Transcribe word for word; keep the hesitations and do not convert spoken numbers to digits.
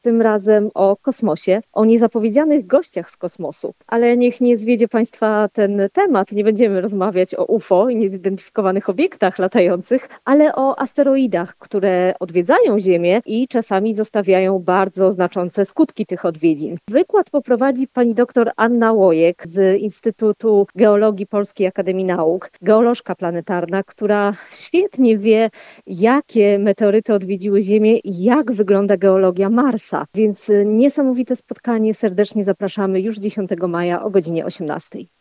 tym razem o kosmosie, o niezapowiedzianych gościach z kosmosu. Ale niech nie zwiedzie Państwa ten temat, nie będziemy rozmawiać o U F O i niezidentyfikowanych obiektach latających, ale o asteroidach, które odwiedzają Ziemię i czasami zostawiają bardzo znaczące skutki tych odwiedzin. Wykład poprowadzi pani doktor Anna Łojek z Instytutu Geologii Polskiej Akademii Nauk, geolożka planetarna, która świetnie wie, jakie meteoryty odwiedziły Ziemię i jak wygląda geologia Marsa. Więc niesamowite spotkanie, serdecznie zapraszamy już dziesiątego maja o godzinie osiemnastej.